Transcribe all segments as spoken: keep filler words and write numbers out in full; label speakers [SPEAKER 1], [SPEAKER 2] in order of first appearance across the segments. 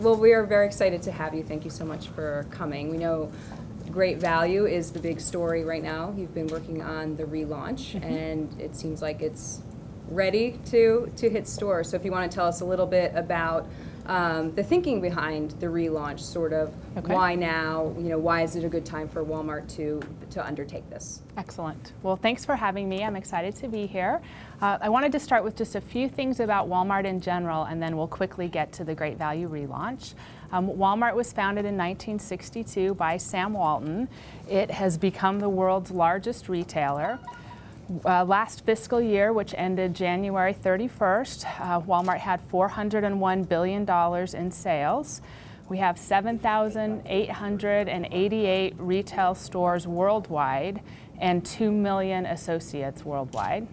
[SPEAKER 1] Well, we are very excited to have you. Thank you so much for coming. We know Great Value is the big story right now. You've been working on the relaunch, mm-hmm. and it seems like it's ready to, to hit stores. So if you want to tell us a little bit about um, the thinking behind the relaunch, sort of okay. why now, you know, why is it a good time for Walmart to, to undertake this?
[SPEAKER 2] Excellent. Well, thanks for having me. I'm excited to be here. Uh, I wanted to start with just a few things about Walmart in general, and then we'll quickly get to the Great Value relaunch. Um, Walmart was founded in nineteen sixty-two by Sam Walton. It has become the world's largest retailer. Uh, last fiscal year, which ended January thirty-first, uh, Walmart had four hundred one billion dollars in sales. We have seven thousand eight hundred eighty-eight retail stores worldwide and two million associates worldwide.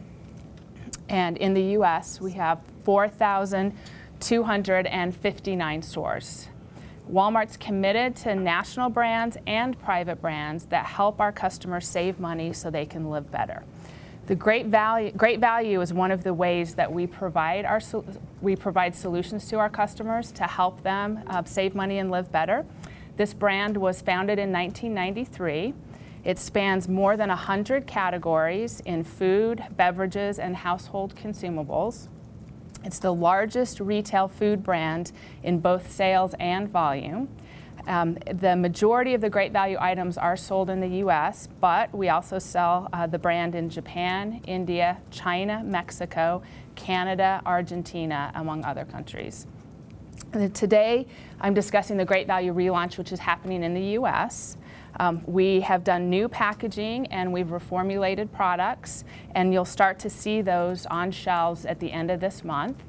[SPEAKER 2] And in the U S, we have four thousand two hundred fifty-nine stores. Walmart's committed to national brands and private brands that help our customers save money so they can live better. The Great Value, Great Value is one of the ways that we provide our we provide solutions to our customers to help them uh, save money and live better. This brand was founded in nineteen ninety-three. It spans more than one hundred categories in food, beverages, and household consumables. It's the largest retail food brand in both sales and volume. Um, the majority of the Great Value items are sold in the U S, but we also sell uh, the brand in Japan, India, China, Mexico, Canada, Argentina, among other countries. And today, I'm discussing the Great Value relaunch, which is happening in the U S. Um, we have done new packaging and we've reformulated products, and you'll start to see those on shelves at the end of this month.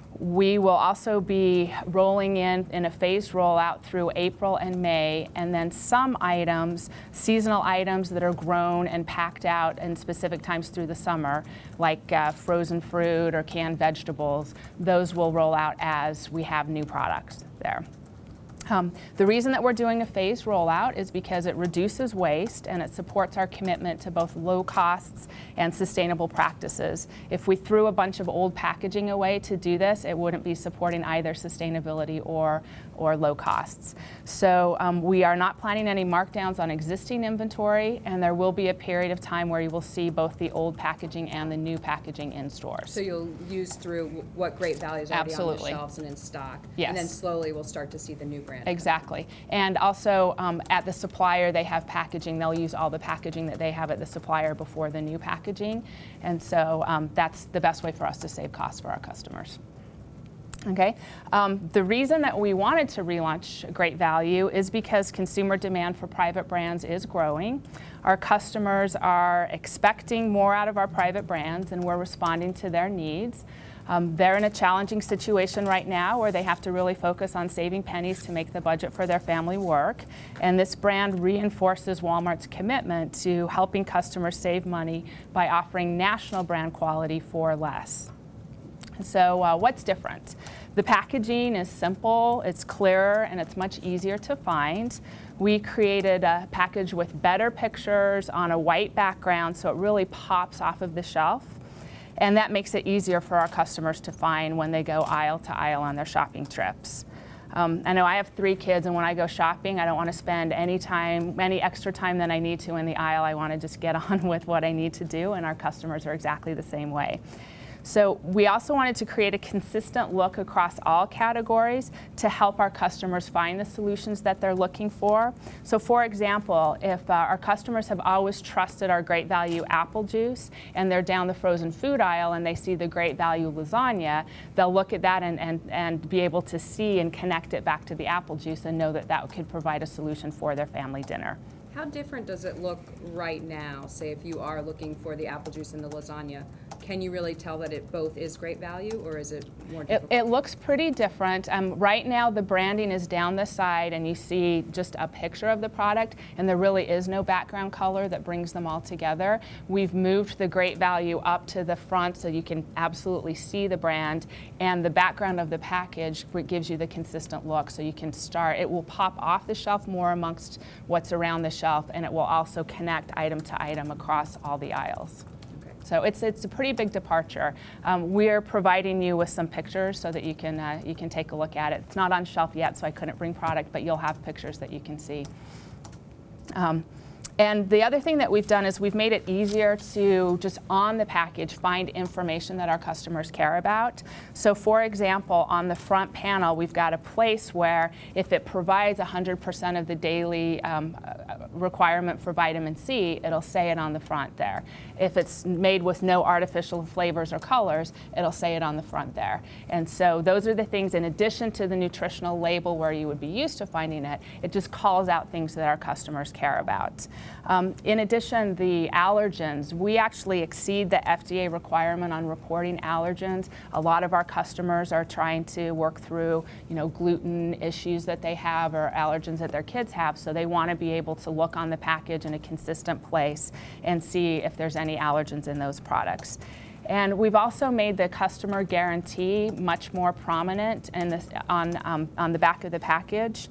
[SPEAKER 2] We will also be rolling in in a phased rollout through April and May, and then some items, seasonal items that are grown and packed out in specific times through the summer, like uh, frozen fruit or canned vegetables, those will roll out as we have new products there. Um, the reason that we're doing a phased rollout is because it reduces waste and it supports our commitment to both low costs and sustainable practices. If we threw a bunch of old packaging away to do this, it wouldn't be supporting either sustainability or, or low costs. So um, we are not planning any markdowns on existing inventory, and there will be a period of time where you will see both the old packaging and the new packaging in stores.
[SPEAKER 1] So you'll use through what Great Value is already
[SPEAKER 2] Absolutely.
[SPEAKER 1] on the shelves and in stock,
[SPEAKER 2] yes.
[SPEAKER 1] and then slowly we'll start to see the new brand.
[SPEAKER 2] Exactly. And also um, at the supplier, they have packaging. They'll use all the packaging that they have at the supplier before the new packaging. And so um, that's the best way for us to save costs for our customers. Okay. Um, the reason that we wanted to relaunch Great Value is because consumer demand for private brands is growing. Our customers are expecting more out of our private brands, and we're responding to their needs. Um, they're in a challenging situation right now where they have to really focus on saving pennies to make the budget for their family work. And this brand reinforces Walmart's commitment to helping customers save money by offering national brand quality for less. So uh, what's different? The packaging is simple, it's clearer, and it's much easier to find. We created a package with better pictures on a white background so it really pops off of the shelf. And that makes it easier for our customers to find when they go aisle to aisle on their shopping trips. Um, I know I have three kids, and when I go shopping, I don't want to spend any time, any extra time than I need to in the aisle. I want to just get on with what I need to do, and our customers are exactly the same way. So we also wanted to create a consistent look across all categories to help our customers find the solutions that they're looking for. So for example, if uh, our customers have always trusted our Great Value apple juice and they're down the frozen food aisle and they see the Great Value lasagna, they'll look at that and, and, and be able to see and connect it back to the apple juice and know that that could provide a solution for their family dinner.
[SPEAKER 1] How different does it look right now, say if you are looking for the apple juice and the lasagna? Can you really tell that it both is Great Value, or is it more difficult?
[SPEAKER 2] It, it looks pretty different. Um, right now the branding is down the side and you see just a picture of the product, and there really is no background color that brings them all together. We've moved the Great Value up to the front so you can absolutely see the brand, and the background of the package gives you the consistent look, so you can start. It will pop off the shelf more amongst what's around the shelf, and it will also connect item to item across all the aisles. So it's it's a pretty big departure. Um, we're providing you with some pictures so that you can uh, you can take a look at it. It's not on shelf yet, so I couldn't bring product, but you'll have pictures that you can see. Um, And the other thing that we've done is we've made it easier to just on the package find information that our customers care about. So for example, on the front panel, we've got a place where if it provides one hundred percent of the daily um, requirement for vitamin C, it'll say it on the front there. If it's made with no artificial flavors or colors, it'll say it on the front there. And so those are the things, in addition to the nutritional label where you would be used to finding it, it just calls out things that our customers care about. Um, in addition, the allergens, we actually exceed the F D A requirement on reporting allergens. A lot of our customers are trying to work through, you know, gluten issues that they have or allergens that their kids have, so they want to be able to look on the package in a consistent place and see if there's any allergens in those products. And we've also made the customer guarantee much more prominent in this, on, um, on the back of the package.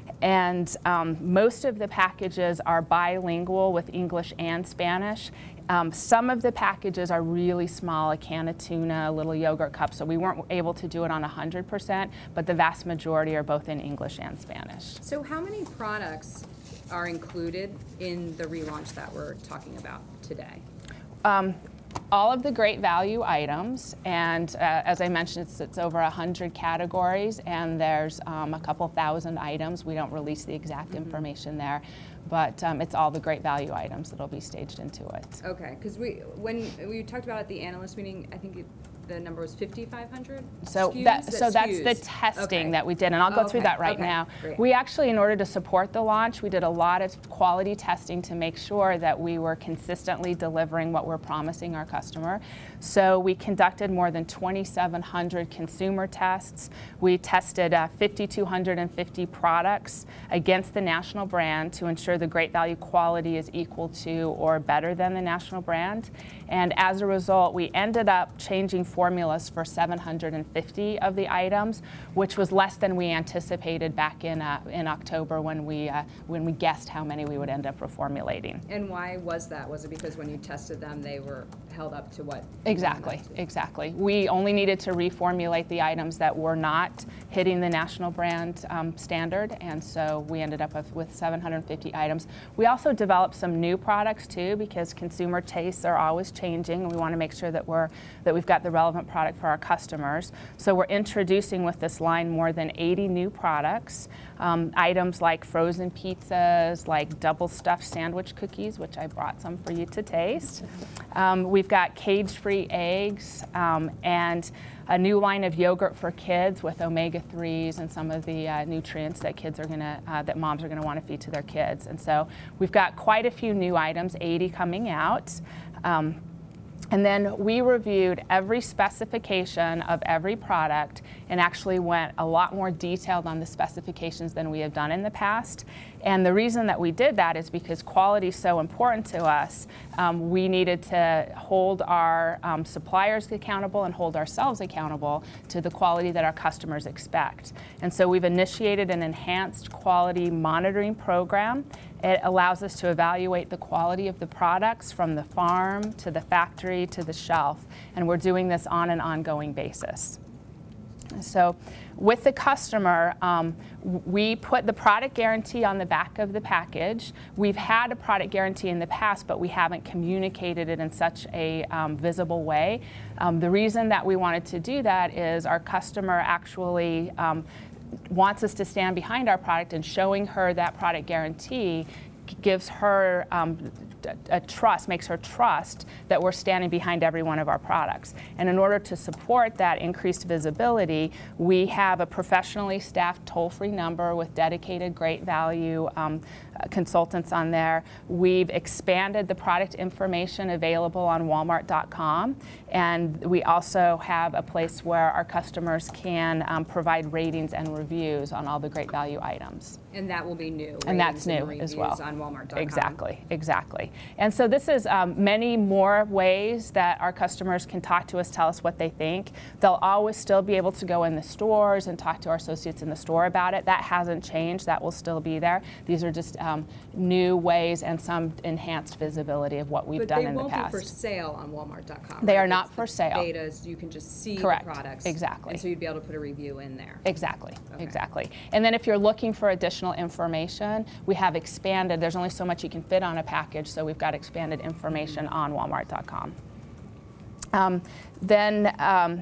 [SPEAKER 2] And um, most of the packages are bilingual with English and Spanish. Um, some of the packages are really small, a can of tuna, a little yogurt cup, so we weren't able to do it on one hundred percent, but the vast majority are both in English and Spanish.
[SPEAKER 1] So how many products are included in the relaunch that we're talking about today?
[SPEAKER 2] Um, all of the great value items, and uh, as I mentioned, it's, it's over one hundred categories, and there's um, a couple thousand items. We don't release the exact mm-hmm. information there, but um, it's all the great value items that'll be staged into it.
[SPEAKER 1] Okay, because we, when we talked about at the analyst meeting, I think it, the number was fifty-five hundred
[SPEAKER 2] So
[SPEAKER 1] S K Us?
[SPEAKER 2] that,
[SPEAKER 1] That's
[SPEAKER 2] so that's
[SPEAKER 1] S K Us.
[SPEAKER 2] the testing
[SPEAKER 1] Okay.
[SPEAKER 2] that we did, and I'll go
[SPEAKER 1] Oh,
[SPEAKER 2] through
[SPEAKER 1] okay.
[SPEAKER 2] that right
[SPEAKER 1] Okay.
[SPEAKER 2] now.
[SPEAKER 1] Great.
[SPEAKER 2] We actually, in order to support the launch, we did a lot of quality testing to make sure that we were consistently delivering what we're promising our customer. So we conducted more than twenty-seven hundred consumer tests. We tested uh, five thousand two hundred fifty products against the national brand to ensure the great value quality is equal to or better than the national brand. And as a result, we ended up changing formulas for seven hundred fifty of the items, which was less than we anticipated back in uh, in October when we uh, when we guessed how many we would end up reformulating.
[SPEAKER 1] And why was that? Was it because when you tested them, they were held up to what?
[SPEAKER 2] Exactly, exactly. We only needed to reformulate the items that were not hitting the national brand um, standard, and so we ended up with, with seven hundred fifty items. We also developed some new products too, because consumer tastes are always changing, and we want to make sure that we're that we've got the relevant product for our customers. So we're introducing with this line more than eighty new products, um, items like frozen pizzas, like double stuffed sandwich cookies, which I brought some for you to taste. Um, we've got cage-free eggs um, and a new line of yogurt for kids with omega threes and some of the uh, nutrients that kids are gonna, uh, that moms are gonna wanna feed to their kids. And so we've got quite a few new items, eighty coming out. Um, And then we reviewed every specification of every product and actually went a lot more detailed on the specifications than we have done in the past. And the reason that we did that is because quality is so important to us. Um, we needed to hold our um, suppliers accountable and hold ourselves accountable to the quality that our customers expect. And so we've initiated an enhanced quality monitoring program. It allows us to evaluate the quality of the products from the farm to the factory to the shelf, and we're doing this on an ongoing basis. So with the customer, um, we put the product guarantee on the back of the package. We've had a product guarantee in the past, but we haven't communicated it in such a um, visible way. Um, the reason that we wanted to do that is our customer actually um, wants us to stand behind our product, and showing her that product guarantee gives her um, a trust, makes her trust that we're standing behind every one of our products. And in order to support that increased visibility, we have a professionally staffed toll-free number with dedicated great value um, consultants on there. We've expanded the product information available on walmart dot com, and we also have a place where our customers can um, provide ratings and reviews on all the great value items.
[SPEAKER 1] And that will be new.
[SPEAKER 2] And that's
[SPEAKER 1] ratings
[SPEAKER 2] new
[SPEAKER 1] and
[SPEAKER 2] as well.
[SPEAKER 1] On on Walmart dot com.
[SPEAKER 2] Exactly, exactly. And so this is um, many more ways that our customers can talk to us, tell us what they think. They'll always still be able to go in the stores and talk to our associates in the store about it. That hasn't changed. That will still be there. These are just um, new ways and some enhanced visibility of what we've
[SPEAKER 1] but
[SPEAKER 2] done in the past.
[SPEAKER 1] But they won't be for sale on Walmart dot com.
[SPEAKER 2] They
[SPEAKER 1] right?
[SPEAKER 2] are not
[SPEAKER 1] It's
[SPEAKER 2] for
[SPEAKER 1] the
[SPEAKER 2] sale.
[SPEAKER 1] Betas, you can just see
[SPEAKER 2] Correct.
[SPEAKER 1] the products.
[SPEAKER 2] Exactly.
[SPEAKER 1] And so you'd be able to put a review in there.
[SPEAKER 2] Exactly,
[SPEAKER 1] Okay.
[SPEAKER 2] exactly. And then if you're looking for additional information, we have expanded. There's only so much you can fit on a package, so we've got expanded information on Walmart dot com. Um, then um,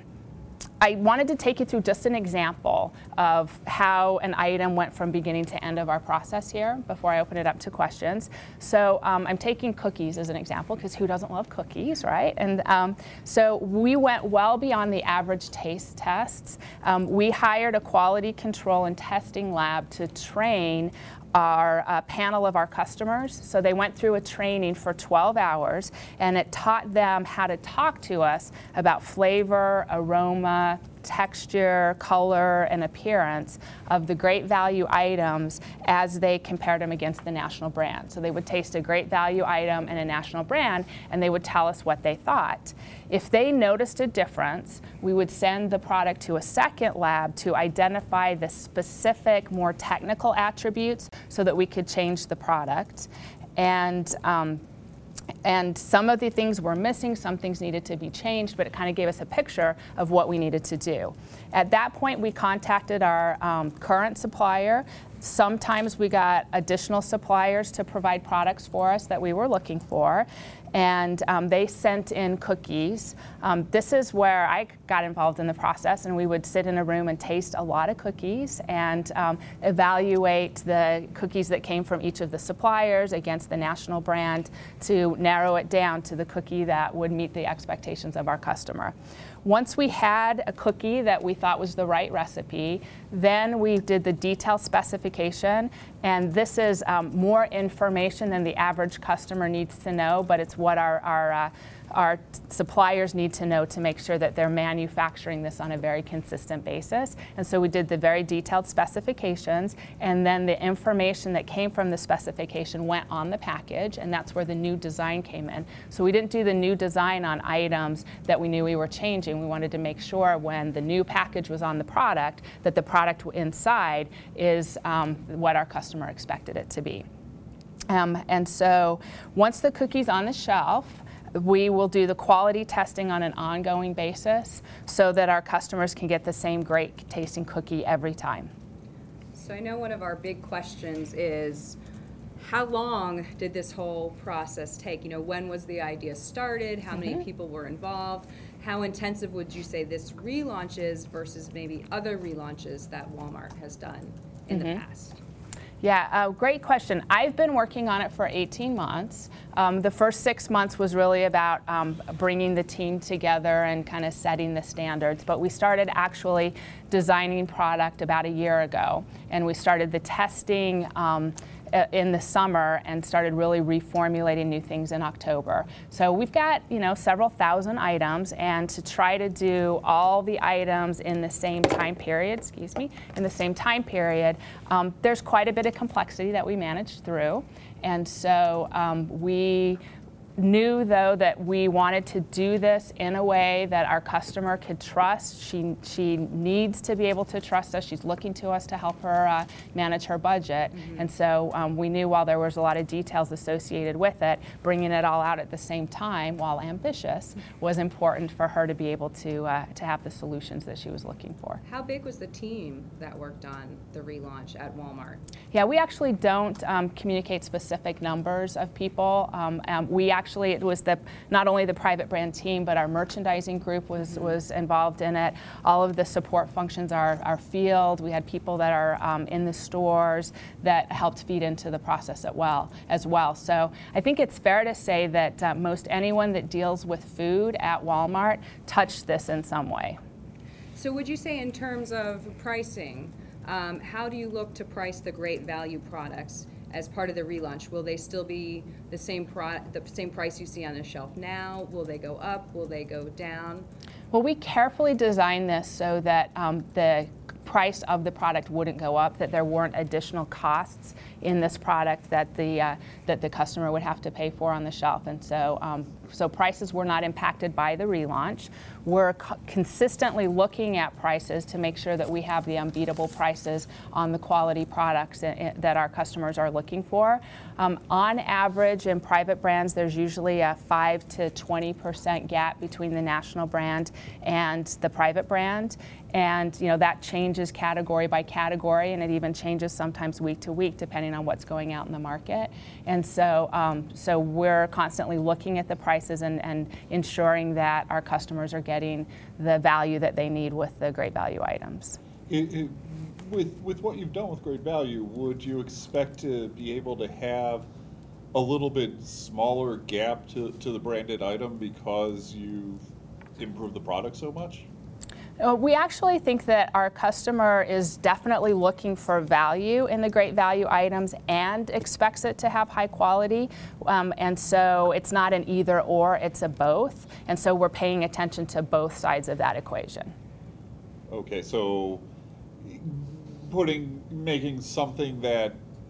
[SPEAKER 2] I wanted to take you through just an example of how an item went from beginning to end of our process here before I open it up to questions. So um, I'm taking cookies as an example, because who doesn't love cookies, right? And um, so we went well beyond the average taste tests. Um, we hired a quality control and testing lab to train our uh, panel of our customers. So they went through a training for twelve hours, and it taught them how to talk to us about flavor, aroma, texture, color, and appearance of the Great Value items as they compared them against the national brand. So they would taste a Great Value item and a national brand, and they would tell us what they thought. If they noticed a difference, we would send the product to a second lab to identify the specific, more technical attributes so that we could change the product. And um, And some of the things were missing, some things needed to be changed, but it kind of gave us a picture of what we needed to do. At that point, we contacted our um, current supplier. Sometimes we got additional suppliers to provide products for us that we were looking for. And um, they sent in cookies. Um, this is where I got involved in the process, and we would sit in a room and taste a lot of cookies and um, evaluate the cookies that came from each of the suppliers against the national brand to narrow it down to the cookie that would meet the expectations of our customer. Once we had a cookie that we thought was the right recipe, then we did the detailed specification, and this is um, more information than the average customer needs to know, but it's what our, our, uh, our suppliers need to know to make sure that they're manufacturing this on a very consistent basis. And so we did the very detailed specifications, and then the information that came from the specification went on the package, and that's where the new design came in. So we didn't do the new design on items that we knew we were changing. We wanted to make sure when the new package was on the product that the product inside is um, what our customer expected it to be. Um, and so once the cookie's on the shelf, we will do the quality testing on an ongoing basis so that our customers can get the same great tasting cookie every time.
[SPEAKER 1] So I know one of our big questions is, how long did this whole process take? You know, when was the idea started? How mm-hmm. many people were involved? How intensive would you say this relaunch is versus maybe other relaunches that Walmart has done in mm-hmm. the past?
[SPEAKER 2] Yeah, uh, great question. I've been working on it for eighteen months. Um, the first six months was really about um, bringing the team together and kind of setting the standards. But we started actually designing product about a year ago, and we started the testing um, in the summer and started really reformulating new things in October. So we've got, you know, several thousand items, and to try to do all the items in the same time period, excuse me, in the same time period, um, there's quite a bit of complexity that we managed through. And so um, we knew, though, that we wanted to do this in a way that our customer could trust. She, she needs to be able to trust us. She's looking to us to help her uh, manage her budget. Mm-hmm. And so um, we knew while there was a lot of details associated with it, bringing it all out at the same time, while ambitious, was important for her to be able to, uh, to have the solutions that she was looking for.
[SPEAKER 1] How big was the team that worked on the relaunch at Walmart?
[SPEAKER 2] Yeah, we actually don't um, communicate specific numbers of people. Um, um, we actually Actually, it was the not only the private brand team, but our merchandising group was was involved in it. All of the support functions, our, our field, we had people that are um, in the stores that helped feed into the process as well. As well. So I think it's fair to say that uh, most anyone that deals with food at Walmart touched this in some way.
[SPEAKER 1] So would you say in terms of pricing, um, how do you look to price the Great Value products as part of the relaunch? Will they still be the same pro the same price you see on the shelf now? Will they go up? Will they go down?
[SPEAKER 2] Well, we carefully designed this so that um, the price of the product wouldn't go up, that there weren't additional costs in this product that the uh, that the customer would have to pay for on the shelf. And so um, so prices were not impacted by the relaunch. We're co- consistently looking at prices to make sure that we have the unbeatable prices on the quality products i- that our customers are looking for. Um, on average, in private brands, there's usually a five to twenty percent gap between the national brand and the private brand. And you know that changes category by category, and it even changes sometimes week to week depending on what's going out in the market. And so, um, so we're constantly looking at the prices and, and ensuring that our customers are getting the value that they need with the Great Value items.
[SPEAKER 3] It, it, with with what you've done with Great Value, would you expect to be able to have a little bit smaller gap to, to the branded item because you've improved the product so much?
[SPEAKER 2] Uh, we actually think that our customer is definitely looking for value in the Great Value items and expects it to have high quality. Um, and so it's not an either or, it's a both. And so we're paying attention to both sides of that equation.
[SPEAKER 3] Okay, so putting, making something that,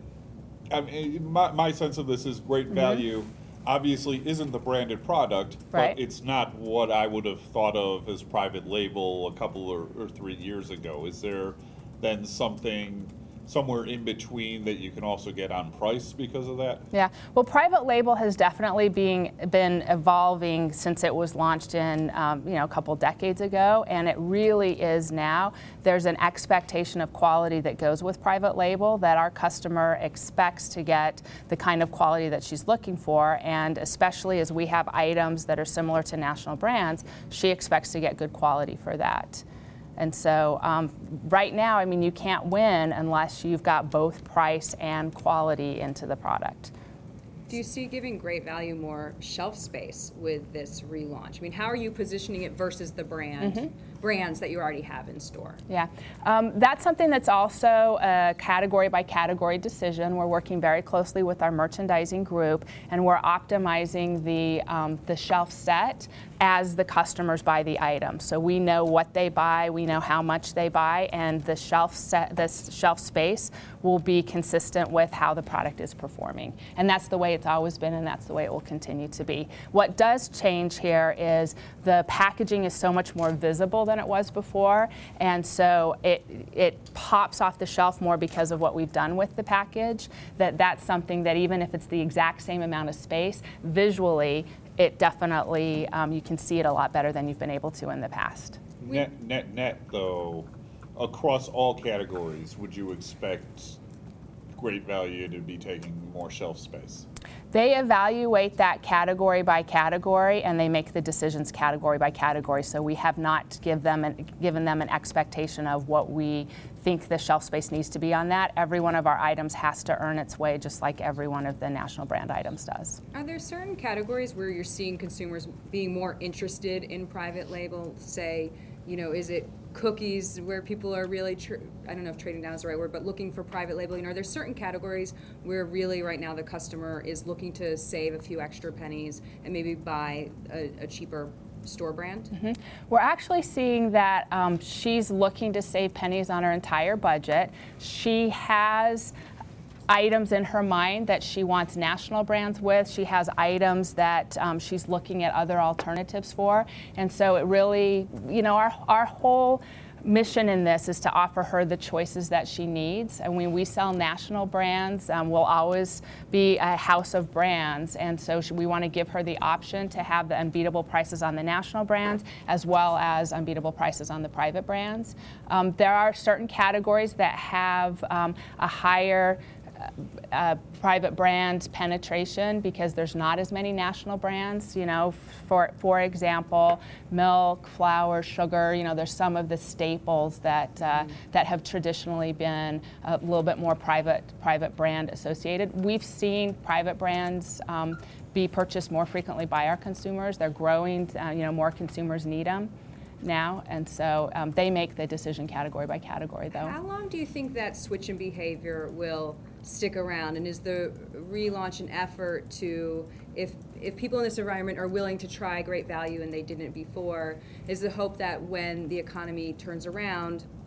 [SPEAKER 3] I mean, my, my sense of this is Great Value mm-hmm. obviously isn't the branded product,
[SPEAKER 2] right.
[SPEAKER 3] but it's not what I would have thought of as private label a couple or, or three years ago. Is there then something somewhere in between that you can also get on price because of that?
[SPEAKER 2] Yeah, well, private label has definitely being, been evolving since it was launched in um, you know a couple decades ago, and it really is now. There's an expectation of quality that goes with private label, that our customer expects to get the kind of quality that she's looking for, and especially as we have items that are similar to national brands, she expects to get good quality for that. And so um, right now, I mean, you can't win unless you've got both price and quality into the product.
[SPEAKER 1] Do you see giving Great Value more shelf space with this relaunch? I mean, how are you positioning it versus the brand mm-hmm. brands that you already have in store?
[SPEAKER 2] Yeah, um, that's something that's also a category by category decision. We're working very closely with our merchandising group, and we're optimizing the um, the shelf set as the customers buy the item. So we know what they buy, we know how much they buy, and the shelf set, the shelf space will be consistent with how the product is performing. And that's the way it's always been, and that's the way it will continue to be. What does change here is the packaging is so much more visible than it was before, and so it it pops off the shelf more because of what we've done with the package. That that's something that even if it's the exact same amount of space, visually, it definitely, um, you can see it a lot better than you've been able to in the past.
[SPEAKER 3] Net, net, net, though, across all categories, would you expect Great Value to be taking more shelf space?
[SPEAKER 2] They evaluate that category by category, and they make the decisions category by category. So we have not give them an, given them an expectation of what we think the shelf space needs to be on that. Every one of our items has to earn its way, just like every one of the national brand items does.
[SPEAKER 1] Are there certain categories where you're seeing consumers being more interested in private label? Say, you know, is it cookies where people are really, tr- I don't know if trading down is the right word, but looking for private label? You know, are there certain categories where really right now the customer is looking to save a few extra pennies and maybe buy a, a cheaper store brand?
[SPEAKER 2] Mm-hmm. We're actually seeing that um, she's looking to save pennies on her entire budget. She has items in her mind that she wants national brands with. She has items that um, she's looking at other alternatives for. And so it really, you know, our, our whole mission in this is to offer her the choices that she needs. And when we sell national brands, um, we'll always be a house of brands. And so we want to give her the option to have the unbeatable prices on the national brands as well as unbeatable prices on the private brands. Um, there are certain categories that have um, a higher Uh, private brand penetration because there's not as many national brands. You know, for for example, milk, flour, sugar. You know, there's some of the staples that uh, mm. that have traditionally been a little bit more private private brand associated. We've seen private brands um, be purchased more frequently by our consumers. They're growing. Uh, you know, more consumers need them now, and so um, they make the decision category by category, though.
[SPEAKER 1] How long do you think that switch in behavior will stick around, and is the relaunch an effort to, if if people in this environment are willing to try Great Value and they didn't before, is the hope that when the economy turns around,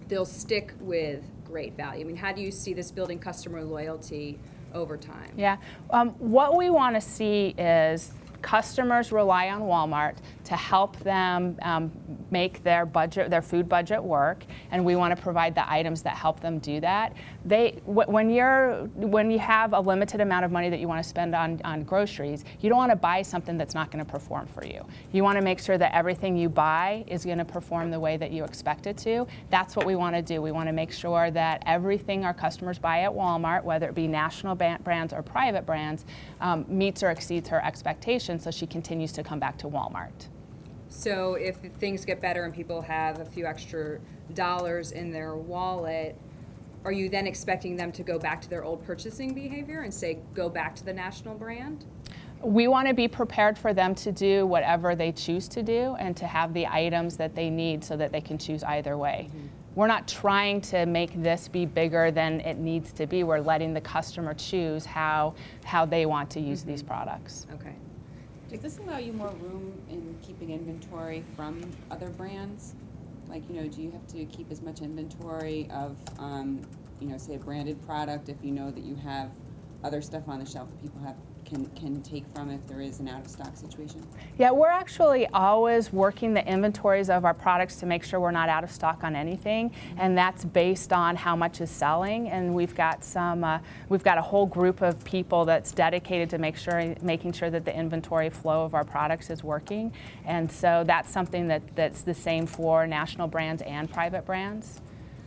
[SPEAKER 1] they'll stick with Great Value? I mean, how do you see this building customer loyalty over time?
[SPEAKER 2] Yeah, um, what we want to see is customers rely on Walmart to help them um, make their budget, their food budget work, and we want to provide the items that help them do that. They, wh when you're, when you have a limited amount of money that you want to spend on, on groceries, you don't want to buy something that's not going to perform for you. You want to make sure that everything you buy is going to perform the way that you expect it to. That's what we want to do. We want to make sure that everything our customers buy at Walmart, whether it be national brands or private brands, um, meets or exceeds her expectations, so she continues to come back to Walmart.
[SPEAKER 1] So if things get better and people have a few extra dollars in their wallet, are you then expecting them to go back to their old purchasing behavior and say, go back to the national brand?
[SPEAKER 2] We want to be prepared for them to do whatever they choose to do and to have the items that they need so that they can choose either way. Mm-hmm. We're not trying to make this be bigger than it needs to be. We're letting the customer choose how, how they want to use mm-hmm. these products.
[SPEAKER 1] Okay.
[SPEAKER 4] Does this allow you more room in keeping inventory from other brands? Like, you know, do you have to keep as much inventory of, um, you know, say a branded product if you know that you have other stuff on the shelf that people have can, can take from if there is an out-of-stock situation?
[SPEAKER 2] Yeah, we're actually always working the inventories of our products to make sure we're not out of stock on anything, mm-hmm. and that's based on how much is selling. And we've got some, uh, we've got a whole group of people that's dedicated to make sure, making sure that the inventory flow of our products is working. And so that's something that, that's the same for national brands and private brands.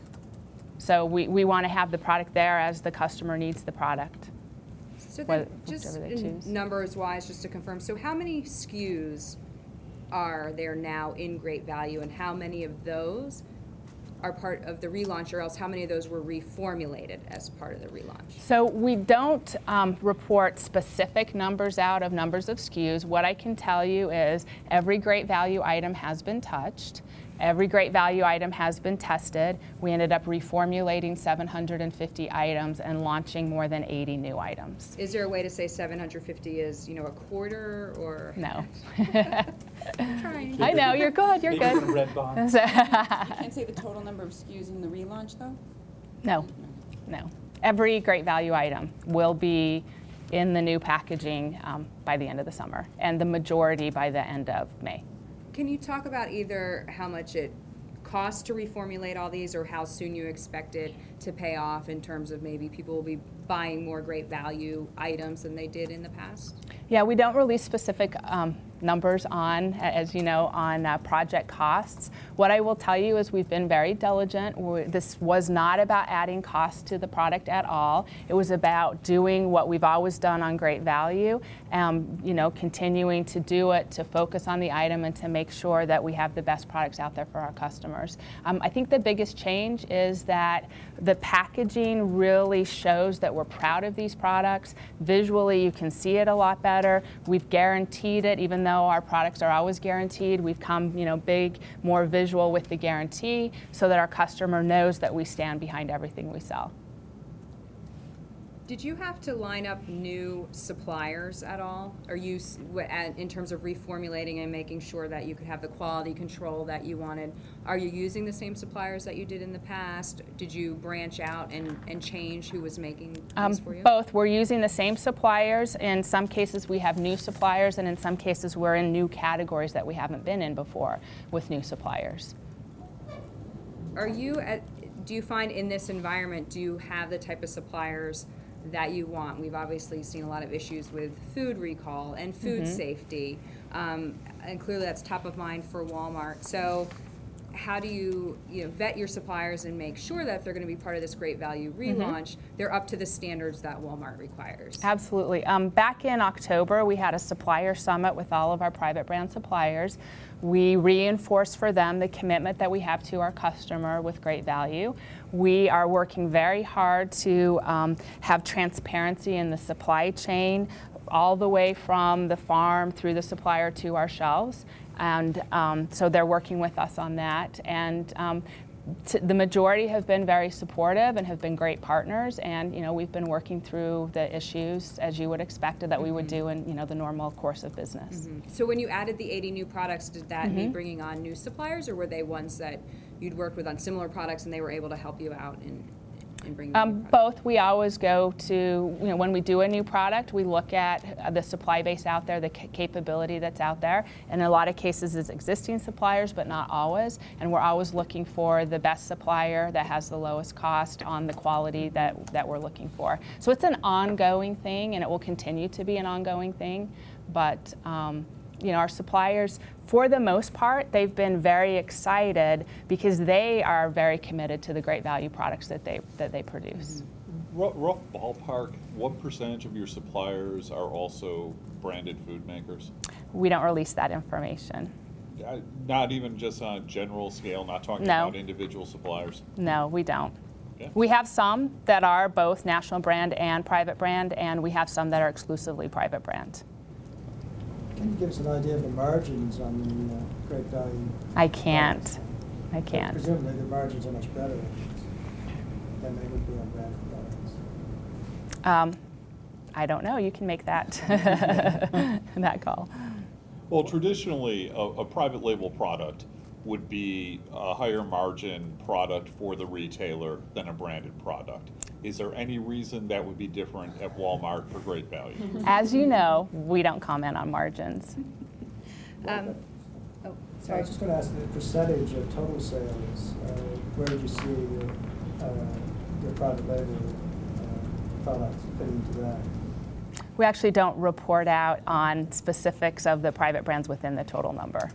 [SPEAKER 2] So we, we want to have the product there as the customer needs the product.
[SPEAKER 1] So then, just numbers wise, just to confirm, so how many S K Us are there now in Great Value, and how many of those are part of the relaunch, or else how many of those were reformulated as part of the relaunch?
[SPEAKER 2] So we don't um, report specific numbers out of numbers of S K Us. What I can tell you is every Great Value item has been touched. Every Great Value item has been tested. We ended up reformulating seven hundred fifty items and launching more than eighty new items.
[SPEAKER 1] Is there a way to say seven hundred fifty is, you know, a quarter or?
[SPEAKER 2] No.
[SPEAKER 1] I'm trying.
[SPEAKER 2] I know, you're good, you're
[SPEAKER 5] Maybe
[SPEAKER 2] good.
[SPEAKER 5] a red bond.
[SPEAKER 4] You can't say the total number of S K Us in the relaunch, though?
[SPEAKER 2] No, no. Every Great Value item will be in the new packaging um, by the end of the summer, and the majority by the end of May.
[SPEAKER 1] Can you talk about either how much it costs to reformulate all these, or how soon you expect it to pay off in terms of maybe people will be buying more Great Value items than they did in the past?
[SPEAKER 2] Yeah, we don't release specific um, numbers on, as you know, on uh, project costs. What I will tell you is we've been very diligent. We're, this was not about adding costs to the product at all. It was about doing what we've always done on Great Value, um, you know, continuing to do it, to focus on the item and to make sure that we have the best products out there for our customers. Um, I think the biggest change is that the packaging really shows that we're proud of these products. Visually, you can see it a lot better. We've guaranteed it, even though our products are always guaranteed. We've come, you know, big, more visual with the guarantee, so that our customer knows that we stand behind everything we sell.
[SPEAKER 1] Did you have to line up new suppliers at all? Are you, in terms of reformulating and making sure that you could have the quality control that you wanted, are you using the same suppliers that you did in the past? Did you branch out and, and change who was making
[SPEAKER 2] Um,
[SPEAKER 1] these for you?
[SPEAKER 2] both. We're using the same suppliers. In some cases we have new suppliers, and in some cases we're in new categories that we haven't been in before with new suppliers.
[SPEAKER 1] Are you, at, do you find in this environment, do you have the type of suppliers that you want? We've obviously seen a lot of issues with food recall and food mm-hmm. safety, um, and clearly that's top of mind for Walmart. So how do you, you know, vet your suppliers and make sure that if they're going to be part of this Great Value relaunch, mm-hmm. they're up to the standards that Walmart requires?
[SPEAKER 2] Absolutely. Um, back in October, we had a supplier summit with all of our private brand suppliers. We reinforced for them the commitment that we have to our customer with Great Value. We are working very hard to um, have transparency in the supply chain, all the way from the farm through the supplier to our shelves. And um, so they're working with us on that. And um, t the majority have been very supportive and have been great partners. And you know, we've been working through the issues as you would expect that we would do in you know the normal course of business.
[SPEAKER 1] Mm-hmm. So when you added the eighty new products, did that
[SPEAKER 2] mm-hmm.
[SPEAKER 1] mean bringing on new suppliers, or were they ones that you'd worked with on similar products and they were able to help you out in, in bringing
[SPEAKER 2] Um,
[SPEAKER 1] new products?
[SPEAKER 2] both. We always go to, you know, when we do a new product, we look at the supply base out there, the ca- capability that's out there. In a lot of cases, it's existing suppliers, but not always. And we're always looking for the best supplier that has the lowest cost on the quality that, that we're looking for. So it's an ongoing thing, and it will continue to be an ongoing thing. But um, you know, our suppliers, for the most part, they've been very excited because they are very committed to the great value products that they that they produce.
[SPEAKER 3] Rough, rough ballpark, what percentage of your suppliers are also branded food makers?
[SPEAKER 2] We don't release that information.
[SPEAKER 3] Uh, Not even just on a general scale, not talking
[SPEAKER 2] No.
[SPEAKER 3] about individual suppliers?
[SPEAKER 2] No, we don't.
[SPEAKER 3] Okay.
[SPEAKER 2] We have some that are both national brand and private brand, and we have some that are exclusively private brand.
[SPEAKER 5] Can you give us an idea of the margins on the uh, great value?
[SPEAKER 2] I can't. I can't.
[SPEAKER 5] Presumably the margins are much better than they would be on branded products.
[SPEAKER 2] Um, I don't know. You can make that that call.
[SPEAKER 3] Well, traditionally, a, a private label product would be a higher margin product for the retailer than a branded product. Is there any reason that would be different at Walmart for great value?
[SPEAKER 2] As you know, we don't comment on margins.
[SPEAKER 1] Um, oh,
[SPEAKER 5] So I
[SPEAKER 1] sorry.
[SPEAKER 5] was just going to ask the percentage of total sales. Uh, where would you see your, uh, your private label uh, products fitting into that?
[SPEAKER 2] We actually don't report out on specifics of the private brands within the total number.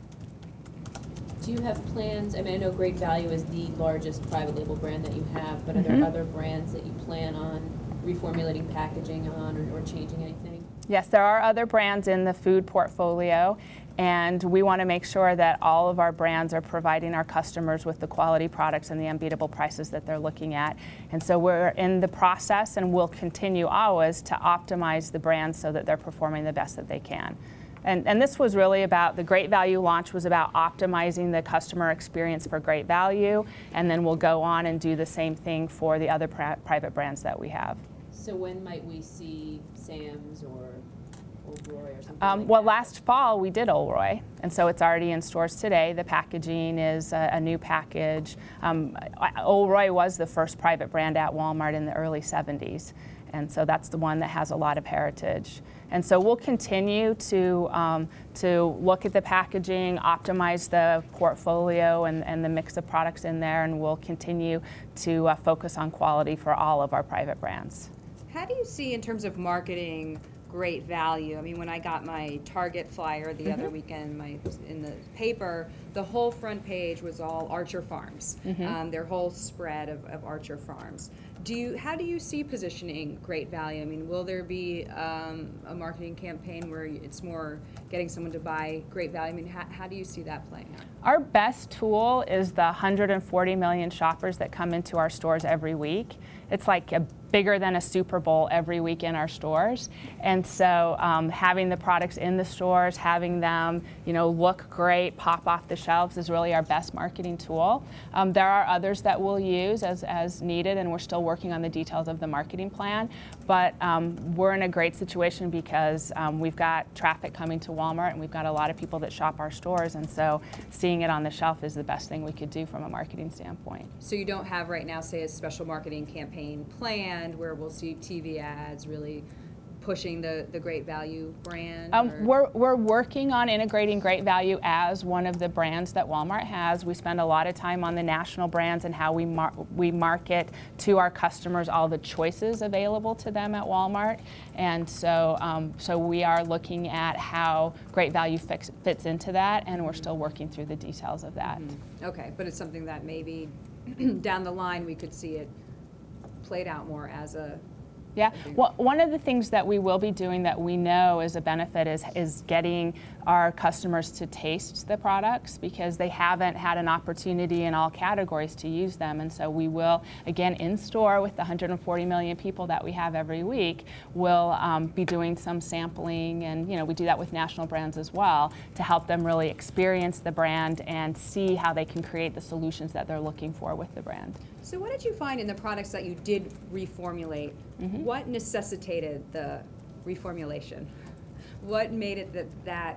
[SPEAKER 6] Do you have plans, I mean, I know Great Value is the largest private label brand that you have, but are
[SPEAKER 2] Mhm.
[SPEAKER 6] there other brands that you plan on reformulating packaging on or, or changing anything?
[SPEAKER 2] Yes, there are other brands in the food portfolio, and we want to make sure that all of our brands are providing our customers with the quality products and the unbeatable prices that they're looking at. And so we're in the process, and we'll continue always to optimize the brands so that they're performing the best that they can. And, and this was really about, the Great Value launch was about optimizing the customer experience for Great Value, and then we'll go on and do the same thing for the other pri- private brands that we have.
[SPEAKER 6] So when might we see Sam's or Old Roy or something
[SPEAKER 2] Um,
[SPEAKER 6] like
[SPEAKER 2] well,
[SPEAKER 6] that?
[SPEAKER 2] last fall we did Old Roy, and so it's already in stores today. The packaging is a, a new package. Um, I- Old Roy was the first private brand at Walmart in the early seventies, and so that's the one that has a lot of heritage. And so we'll continue to um, to look at the packaging, optimize the portfolio and, and the mix of products in there, and we'll continue to uh, focus on quality for all of our private brands.
[SPEAKER 1] How do you see in terms of marketing Great Value? I mean, when I got my Target flyer the other weekend, my in the paper, the whole front page was all Archer Farms. Um, their whole spread of, of Archer Farms. Do you? How do you see positioning Great Value? I mean, will there be um, a marketing campaign where it's more getting someone to buy Great Value? I mean, how, how do you see that playing out?
[SPEAKER 2] Our best tool is the one hundred forty million shoppers that come into our stores every week. It's like a bigger than a Super Bowl every week in our stores. And so um, having the products in the stores, having them, you know, look great, pop off the shelves is really our best marketing tool. Um, there are others that we'll use as, as needed, and we're still working on the details of the marketing plan. But um, we're in a great situation because um, we've got traffic coming to Walmart, and we've got a lot of people that shop our stores, and so seeing it on the shelf is the best thing we could do from a marketing standpoint.
[SPEAKER 1] So you don't have right now, say, a special marketing campaign planned where we'll see T V ads really pushing the, the Great Value brand? or-
[SPEAKER 2] Um, we're, we're working on integrating Great Value as one of the brands that Walmart has. We spend a lot of time on the national brands and how we, mar- we market to our customers all the choices available to them at Walmart. And so, um, so we are looking at how Great Value fix, fits into that, and we're still working through the details of that.
[SPEAKER 1] Okay, but it's something that maybe down the line we could see it played out more as a.
[SPEAKER 2] Yeah,
[SPEAKER 1] Okay.
[SPEAKER 2] well, one of the things that we will be doing that we know is a benefit is, is getting our customers to taste the products, because they haven't had an opportunity in all categories to use them. And so we will, again, in store with the one hundred forty million people that we have every week, we'll um, be doing some sampling, and you know, we do that with national brands as well, to help them really experience the brand and see how they can create the solutions that they're looking for with the brand.
[SPEAKER 1] So what did you find in the products that you did reformulate?
[SPEAKER 2] Mm-hmm.
[SPEAKER 1] What necessitated the reformulation? What made it that, that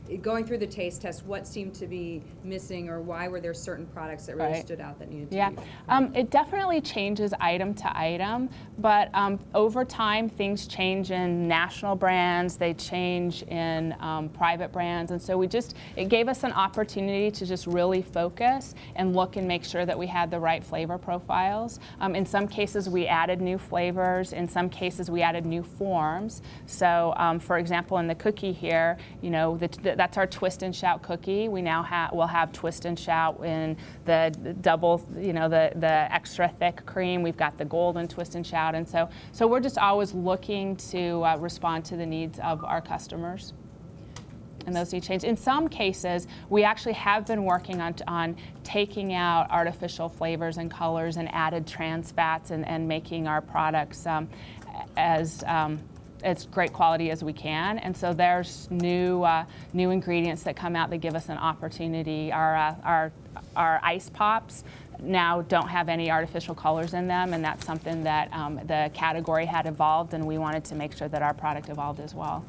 [SPEAKER 1] going through the taste test, what seemed to be missing, or why were there certain products that really
[SPEAKER 2] Right.
[SPEAKER 1] stood out that needed to
[SPEAKER 2] Yeah,
[SPEAKER 1] be?
[SPEAKER 2] um, it definitely changes item to item, but um, over time things change in national brands, they change in um, private brands, and so we just, it gave us an opportunity to just really focus and look and make sure that we had the right flavor profiles. Um, in some cases we added new flavors, in some cases we added new forms. So um, for example, in the cookie here, you know, the, the, that's our Twist and Shout cookie. We now have, we'll have Twist and Shout in the double, you know, the, the extra thick cream. We've got the golden Twist and Shout. And so, so we're just always looking to uh, respond to the needs of our customers. And those need change. In some cases, we actually have been working on, on taking out artificial flavors and colors and added trans fats and, and making our products um, as um, as great quality as we can. And so there's new uh, new ingredients that come out that give us an opportunity. Our uh, our our ice pops now don't have any artificial colors in them, and that's something that um, the category had evolved, and we wanted to make sure that our product evolved as well.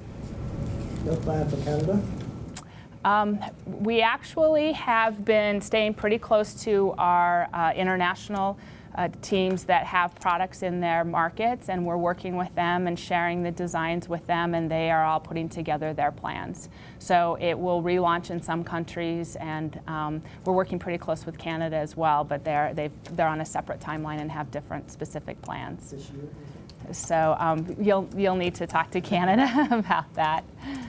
[SPEAKER 5] No plan for Canada?
[SPEAKER 2] Um, we actually have been staying pretty close to our uh, international uh, teams that have products in their markets, and we're working with them and sharing the designs with them, and they are all putting together their plans. So it will relaunch in some countries, and um, we're working pretty close with Canada as well, but they're, they've, they're on a separate timeline and have different specific plans.
[SPEAKER 5] This year?
[SPEAKER 2] So um, you'll, you'll need to talk to Canada about that.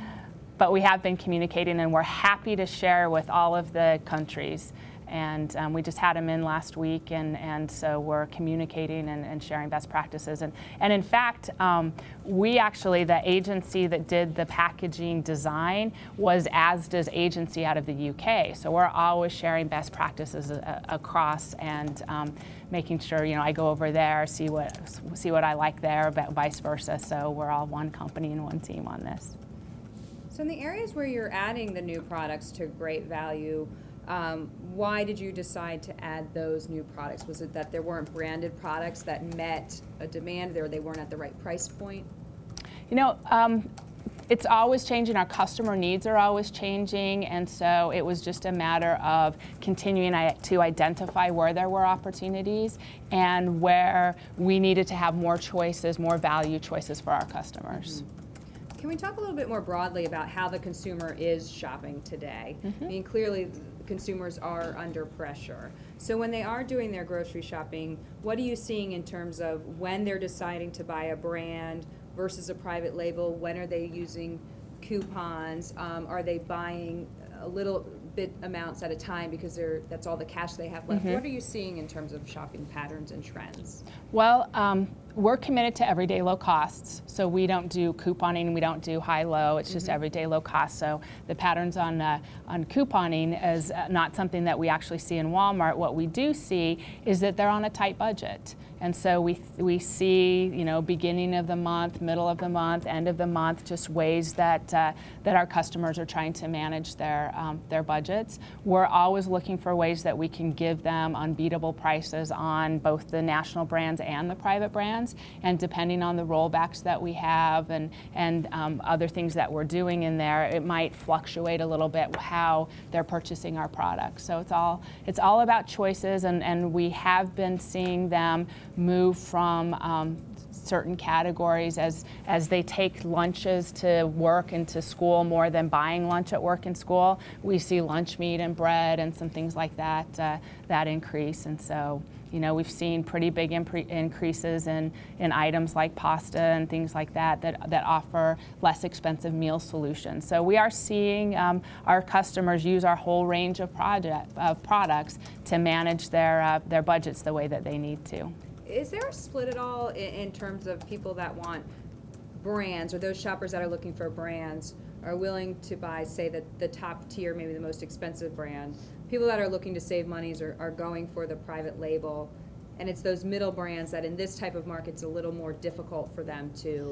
[SPEAKER 2] But we have been communicating, and we're happy to share with all of the countries. And um, we just had them in last week, and, and so we're communicating and, and sharing best practices. And, and in fact, um, we actually, the agency that did the packaging design was Asda's agency out of the U K. So we're always sharing best practices a, across, and um, making sure, you know, I go over there, see what, see what I like there, but vice versa. So we're all one company and one team on this.
[SPEAKER 1] So in the areas where you're adding the new products to Great Value, um, why did you decide to add those new products? Was it that there weren't branded products that met a demand, or they weren't at the right price point?
[SPEAKER 2] You know, um, it's always changing. Our customer needs are always changing, and so it was just a matter of continuing to identify where there were opportunities and where we needed to have more choices, more value choices for our customers. Mm-hmm.
[SPEAKER 1] Can we talk a little bit more broadly about how the consumer is shopping today? Mm-hmm. I mean, clearly consumers are under pressure. So when they are doing their grocery shopping, what are you seeing in terms of when they're deciding to buy a brand versus a private label? When are they using coupons? Um, are they buying a little bit amounts at a time because they're, that's all the cash they have left? Mm-hmm. What are you seeing in terms of shopping patterns and trends?
[SPEAKER 2] Well, um, we're committed to everyday low costs, so we don't do couponing, we don't do high-low, it's just mm-hmm. everyday low cost. So the patterns on, uh, on couponing is not something that we actually see in Walmart. What we do see is that they're on a tight budget. And so we, we see, you know, beginning of the month, middle of the month, end of the month, just ways that, uh, that our customers are trying to manage their, um, their budgets. We're always looking for ways that we can give them unbeatable prices on both the national brands and the private brands. And depending on the rollbacks that we have and, and um, other things that we're doing in there, it might fluctuate a little bit how they're purchasing our products. So it's all, it's all about choices, and, and we have been seeing them move from um, certain categories as, as they take lunches to work and to school more than buying lunch at work and school. We see lunch meat and bread and some things like that, uh, that increase. And so, you know, we've seen pretty big impre- increases in, in items like pasta and things like that, that that offer less expensive meal solutions. So we are seeing um, our customers use our whole range of project of products to manage their uh, their budgets the way that they need to.
[SPEAKER 1] Is there a split at all in, in terms of people that want brands, or those shoppers that are looking for brands are willing to buy, say, the, the top tier, maybe the most expensive brand? People that are looking to save monies are, are going for the private label, and it's those middle brands that in this type of market it's a little more difficult for them to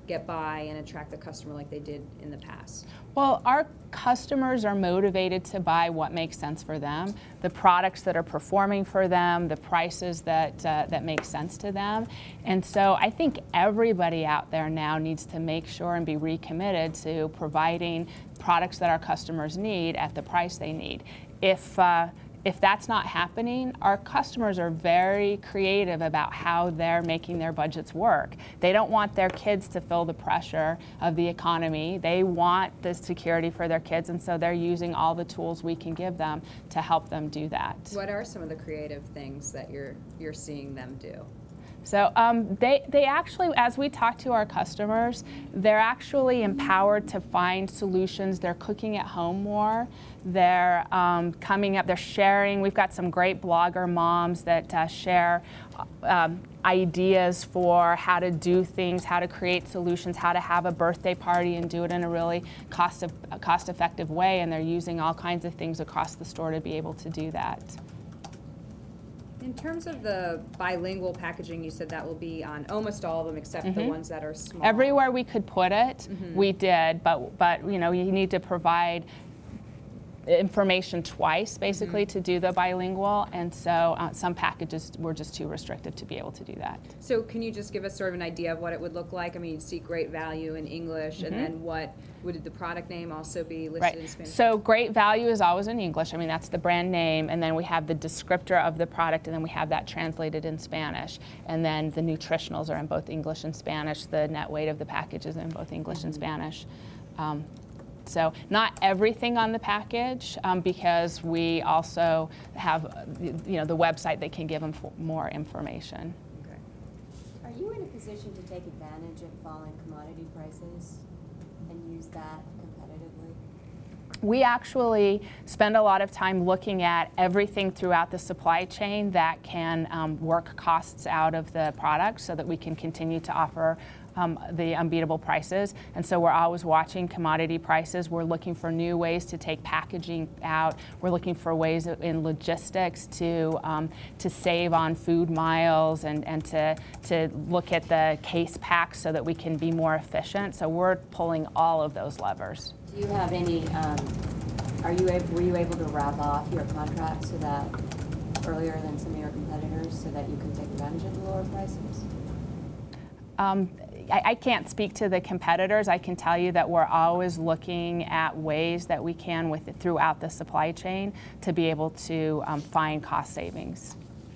[SPEAKER 1] get by and attract the customer like they did in the past?
[SPEAKER 2] Well, our customers are motivated to buy what makes sense for them, the products that are performing for them, the prices that uh, that make sense to them. And so I think everybody out there now needs to make sure and be recommitted to providing products that our customers need at the price they need. If uh, If that's not happening, our customers are very creative about how they're making their budgets work. They don't want their kids to feel the pressure of the economy. They want the security for their kids, and so they're using all the tools we can give them to help them do that.
[SPEAKER 1] What are some of the creative things that you're you're seeing them do?
[SPEAKER 2] So um, they, they actually, as we talk to our customers, they're actually empowered to find solutions. They're cooking at home more. They're um, coming up, they're sharing. We've got some great blogger moms that uh, share um, ideas for how to do things, how to create solutions, how to have a birthday party and do it in a really cost of, cost-effective way. And they're using all kinds of things across the store to be able to do that.
[SPEAKER 1] In terms of the bilingual packaging, you said that will be on almost all of them except the
[SPEAKER 2] Mhm.
[SPEAKER 1] ones that are small.
[SPEAKER 2] Everywhere we could put it,
[SPEAKER 1] Mhm.
[SPEAKER 2] we did, but, but you know, you need to provide information twice, basically,
[SPEAKER 1] Mhm.
[SPEAKER 2] to do the bilingual, and so uh, some packages were just too restrictive to be able to do that.
[SPEAKER 1] So can you just give us sort of an idea of what it would look like? I mean, you'd see Great Value in English, and
[SPEAKER 2] Mhm.
[SPEAKER 1] then what, would the product name also be listed
[SPEAKER 2] Right.
[SPEAKER 1] in Spanish?
[SPEAKER 2] So Great Value is always in English. I mean, that's the brand name, and then we have the descriptor of the product, and then we have that translated in Spanish. And then the nutritionals are in both English and Spanish. The net weight of the package is in both English and Spanish. Um, So not everything on the package, um, because we also have, uh, you know, the website that can give them f- more information.
[SPEAKER 1] Okay.
[SPEAKER 7] Are you in a position to take advantage of falling commodity prices and use that competitively?
[SPEAKER 2] We actually spend a lot of time looking at everything throughout the supply chain that can um, work costs out of the product so that we can continue to offer um, the unbeatable prices. And so we're always watching commodity prices. We're looking for new ways to take packaging out. We're looking for ways in logistics to um, to save on food miles and, and to, to look at the case packs so that we can be more efficient. So we're pulling all of those levers.
[SPEAKER 7] Do you have any, um, are you able, were you able to wrap off your contract so that, earlier than some of your competitors, so that you can take advantage of the lower prices?
[SPEAKER 2] Um, I, I can't speak to the competitors. I can tell you that we're always looking at ways that we can with throughout the supply chain to be able to um, find cost savings.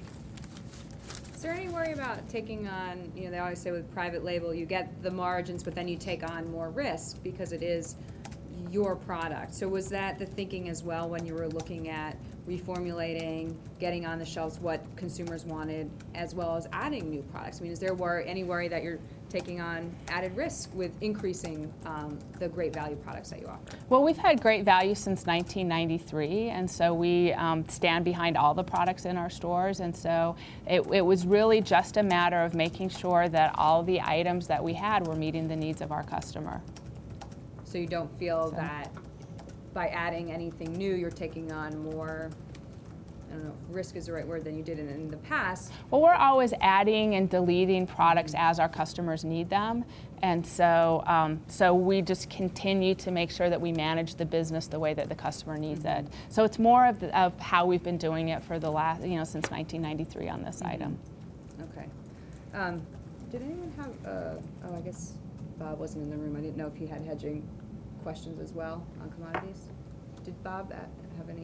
[SPEAKER 1] Is there any worry about taking on, you know, they always say with private label, you get the margins, but then you take on more risk because it is your product. So was that the thinking as well when you were looking at reformulating, getting on the shelves what consumers wanted, as well as adding new products? I mean, is there worry, any worry that you're taking on added risk with increasing um, the Great Value products that you offer?
[SPEAKER 2] Well, we've had Great Value since nineteen ninety-three, and so we um, stand behind all the products in our stores, and so it, it was really just a matter of making sure that all the items that we had were meeting the needs of our customer.
[SPEAKER 1] So you don't feel
[SPEAKER 2] So-
[SPEAKER 1] that by adding anything new, you're taking on more, I don't know if risk is the right word, than you did in, in the past?
[SPEAKER 2] Well, we're always adding and deleting products as our customers need them, and so um, so we just continue to make sure that we manage the business the way that the customer needs it. So it's more of, the, of how we've been doing it for the last, you know, since nineteen ninety-three on this item.
[SPEAKER 1] Okay. Um, did anyone have, uh, oh, I guess Bob wasn't in the room. I didn't know if he had hedging questions as well on commodities. Did Bob uh, have any?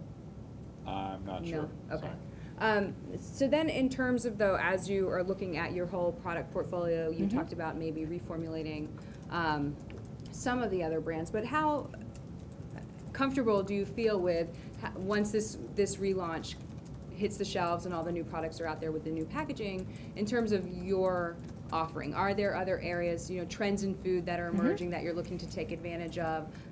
[SPEAKER 3] I'm not sure.
[SPEAKER 1] No, okay.
[SPEAKER 3] Sorry.
[SPEAKER 1] Um, so then in terms of though, as you are looking at your whole product portfolio, you
[SPEAKER 2] Mhm.
[SPEAKER 1] talked about maybe reformulating um, some of the other brands, but how comfortable do you feel with, ha- once this, this relaunch hits the shelves and all the new products are out there with the new packaging, in terms of your offering? Are there other areas, you know, trends in food that are
[SPEAKER 2] Mhm.
[SPEAKER 1] emerging that you're looking to take advantage of?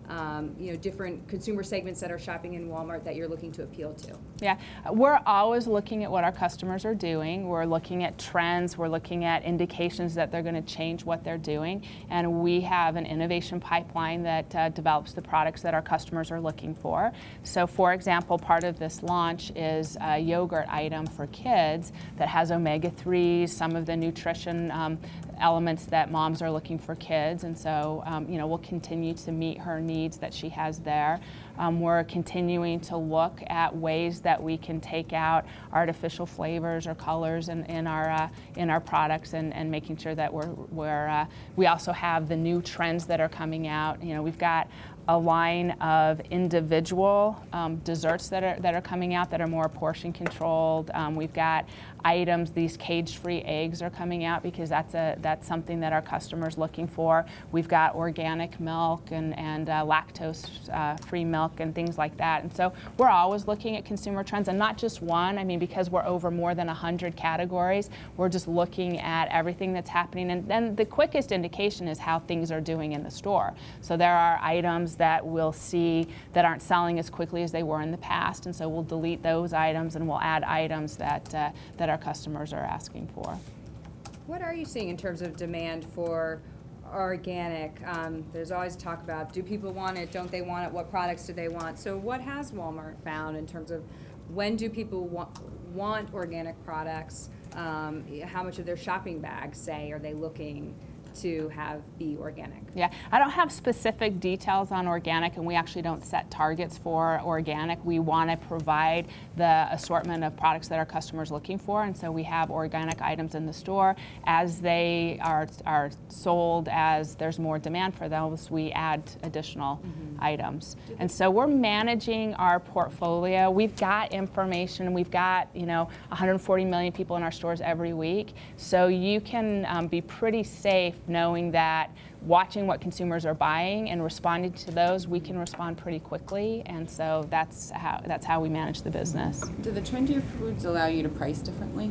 [SPEAKER 1] um, you know, different consumer segments that are shopping in Walmart that you're looking to appeal to?
[SPEAKER 2] Yeah, we're always looking at what our customers are doing. We're looking at trends. We're looking at indications that they're going to change what they're doing. And we have an innovation pipeline that uh, develops the products that our customers are looking for. So, for example, part of this launch is a yogurt item for kids that has omega threes, some of the nutrition um, elements that moms are looking for kids. And so, um, you know, we'll continue to meet her needs that she has there. Um, we're continuing to look at ways that we can take out artificial flavors or colors in, in our uh, in our products, and, and making sure that we're, we're uh, we also have the new trends that are coming out. You know, we've got a line of individual um, desserts that are that are coming out that are more portion controlled. Um, we've got items, these cage-free eggs are coming out because that's a that's something that our customers looking for. We've got organic milk and and uh, lactose-free uh, milk and things like that. And so we're always looking at consumer trends, and not just one. I mean, because we're over more than one hundred categories, we're just looking at everything that's happening. And then the quickest indication is how things are doing in the store. So there are items that we'll see that aren't selling as quickly as they were in the past, and so we'll delete those items and we'll add items that uh, that our customers are asking for.
[SPEAKER 1] What are you seeing in terms of demand for organic? Um, there's always talk about, do people want it, don't they want it, what products do they want? So what has Walmart found in terms of when do people want, want organic products? Um, how much of their shopping bags, say, are they looking to have be organic?
[SPEAKER 2] Yeah, I don't have specific details on organic, and we actually don't set targets for organic. We want to provide the assortment of products that our customers are looking for, and so we have organic items in the store. As they are are sold, as there's more demand for those, we add additional mm-hmm. items. And so we're managing our portfolio. We've got information. We've got, you know, one hundred forty million people in our stores every week, so you can um, be pretty safe knowing that watching what consumers are buying and responding to those, we can respond pretty quickly, and so that's how that's how we manage the business.
[SPEAKER 4] Do the trendier foods allow you to price differently?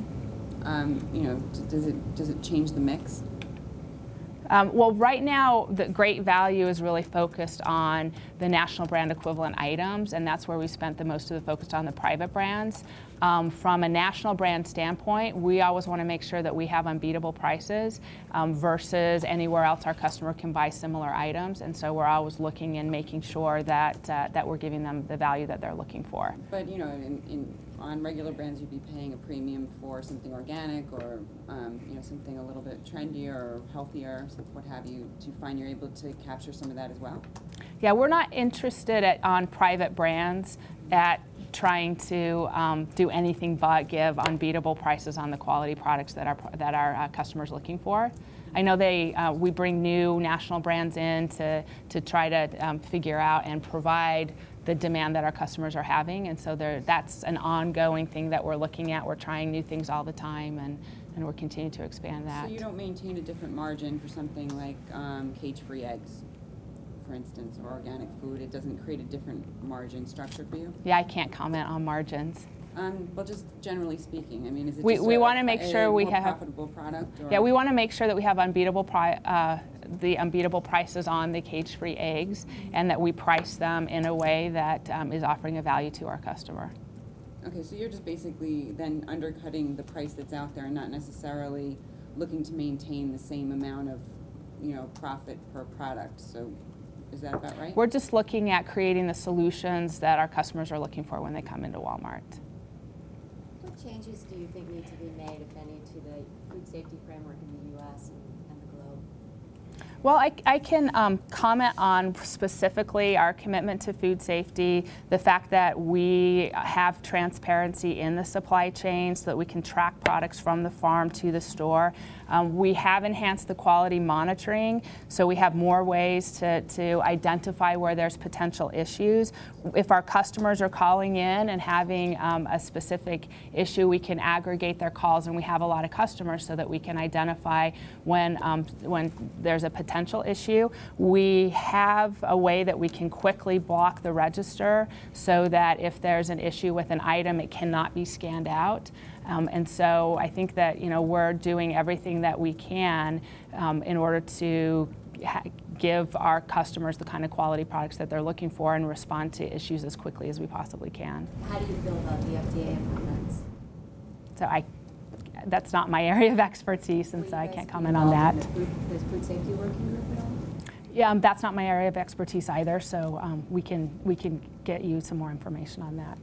[SPEAKER 4] Um, you know, d- does it does it change the mix?
[SPEAKER 2] Um, well, right now, the Great Value is really focused on the national brand equivalent items, and that's where we spent the most of the focus on the private brands. Um, from a national brand standpoint, we always want to make sure that we have unbeatable prices um, versus anywhere else our customer can buy similar items, and so we're always looking and making sure that uh, that we're giving them the value that they're looking for.
[SPEAKER 4] But you know, in, in on regular brands, you'd be paying a premium for something organic or um, you know, something a little bit trendier or healthier, what have you. Do you find you're able to capture some of that as well?
[SPEAKER 2] Yeah, we're not interested at, on private brands at trying to um, do anything but give unbeatable prices on the quality products that our that our uh, customers are looking for. I know they uh, we bring new national brands in to to try to um, figure out and provide the demand that our customers are having, and so there that's an ongoing thing that we're looking at. We're trying new things all the time, and and we're continuing to expand that.
[SPEAKER 4] So you don't maintain a different margin for something like um, cage-free eggs, for instance, or organic food? It doesn't create a different margin structure for you?
[SPEAKER 2] Yeah, I can't comment on margins.
[SPEAKER 4] Um, well, just generally speaking, I mean, is it
[SPEAKER 2] We-
[SPEAKER 4] just
[SPEAKER 2] we
[SPEAKER 4] a,
[SPEAKER 2] wanna make
[SPEAKER 4] a
[SPEAKER 2] sure we
[SPEAKER 4] more
[SPEAKER 2] have-
[SPEAKER 4] profitable product? Or?
[SPEAKER 2] Yeah, we want to make sure that we have unbeatable pri- uh, the unbeatable prices on the cage-free eggs, and that we price them in a way that um, is offering a value to our customer.
[SPEAKER 4] Okay, so you're just basically then undercutting the price that's out there and not necessarily looking to maintain the same amount of, you know, profit per product. So is that about right?
[SPEAKER 2] We're just looking at creating the solutions that our customers are looking for when they come into Walmart.
[SPEAKER 7] What changes do you think need to be made, if any, to the food safety framework in the U S and, and the globe?
[SPEAKER 2] Well, I, I can um, comment on specifically our commitment to food safety, the fact that we have transparency in the supply chain so that we can track products from the farm to the store. Um, we have enhanced the quality monitoring, so we have more ways to, to identify where there's potential issues. If our customers are calling in and having um, a specific issue, we can aggregate their calls, and we have a lot of customers so that we can identify when, um, when there's a potential issue. We have a way that we can quickly block the register so that if there's an issue with an item, it cannot be scanned out. Um, and so I think that, you know, we're doing everything that we can um, in order to ha- give our customers the kind of quality products that they're looking for and respond to issues as quickly as we possibly can.
[SPEAKER 7] How do you feel about the F D A appointments?
[SPEAKER 2] So I, that's not my area of expertise, and
[SPEAKER 7] Will
[SPEAKER 2] so
[SPEAKER 7] you
[SPEAKER 2] I
[SPEAKER 7] guys
[SPEAKER 2] can't
[SPEAKER 7] be
[SPEAKER 2] comment on
[SPEAKER 7] involved
[SPEAKER 2] that.
[SPEAKER 7] in the food, the food safety working group at all?
[SPEAKER 2] Yeah, um, that's not my area of expertise either, so um, we can we can get you some more information on that.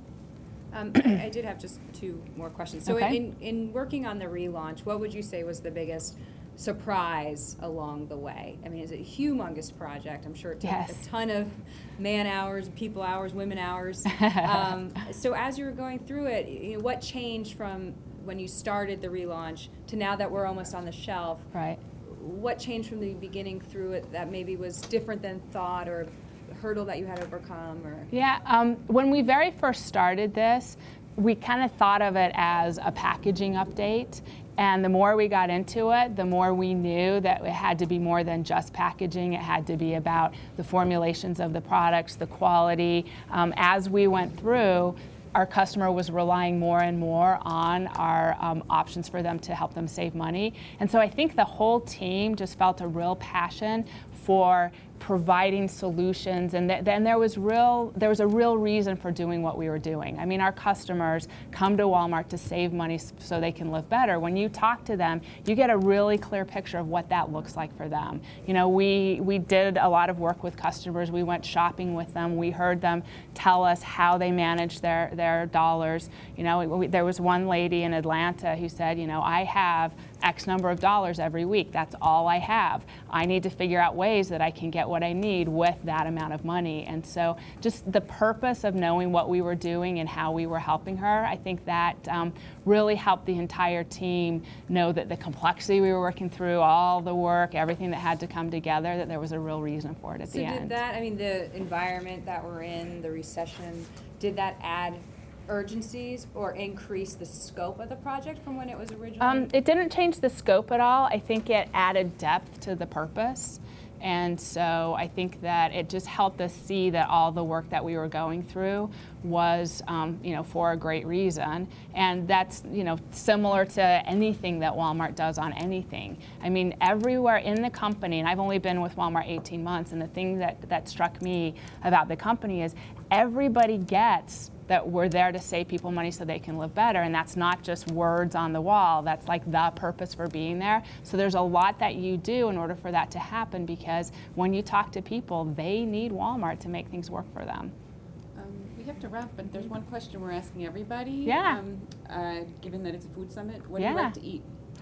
[SPEAKER 1] Um, I, I did have just two more questions. So
[SPEAKER 2] Okay.
[SPEAKER 1] in, in working on the relaunch, what would you say was the biggest surprise along the way? I mean, it's a humongous project. I'm sure it took
[SPEAKER 2] Yes.
[SPEAKER 1] a ton of man hours, people hours, women hours. um, so as you were going through it, you know, what changed from when you started the relaunch to now that we're almost on the shelf?
[SPEAKER 2] Right.
[SPEAKER 1] What changed from the beginning through it that maybe was different than thought, or a hurdle that you had to overcome? Or
[SPEAKER 2] Yeah, um, when we very first started this, we kind of thought of it as a packaging update. And the more we got into it, the more we knew that it had to be more than just packaging. It had to be about the formulations of the products, the quality. Um, as we went through, our customer was relying more and more on our um, options for them to help them save money. And so I think the whole team just felt a real passion for providing solutions, and th- then there was real there was a real reason for doing what we were doing. I mean, our customers come to Walmart to save money s- so they can live better. When you talk to them, you get a really clear picture of what that looks like for them. You know, we we did a lot of work with customers. We went shopping with them. We heard them tell us how they manage their their dollars. You know, we, there was one lady in Atlanta who said, you know, I have X number of dollars every week. That's all I have. I need to figure out ways that I can get what I need with that amount of money. And so just the purpose of knowing what we were doing and how we were helping her, I think that um, really helped the entire team know that the complexity we were working through, all the work, everything that had to come together, that there was a real reason for it at
[SPEAKER 1] So
[SPEAKER 2] the
[SPEAKER 1] did
[SPEAKER 2] end.
[SPEAKER 1] that, I mean, the environment that we're in, the recession, did that add urgencies or increase the scope of the project from when it was originally?
[SPEAKER 2] Um, it didn't change the scope at all. I think it added depth to the purpose. And so I think that it just helped us see that all the work that we were going through was, um, you know, for a great reason. And that's, you know, similar to anything that Walmart does on anything. I mean, everywhere in the company, and I've only been with Walmart eighteen months, and the thing that, that struck me about the company is everybody gets that we're there to save people money so they can live better. And that's not just words on the wall. That's like the purpose for being there. So there's a lot that you do in order for that to happen, because when you talk to people, they need Walmart to make things work for them.
[SPEAKER 4] Um, we have to wrap, but there's one question we're asking everybody.
[SPEAKER 2] Yeah.
[SPEAKER 4] Um, uh, given that it's a food summit, what do
[SPEAKER 2] Yeah.
[SPEAKER 4] you like to eat?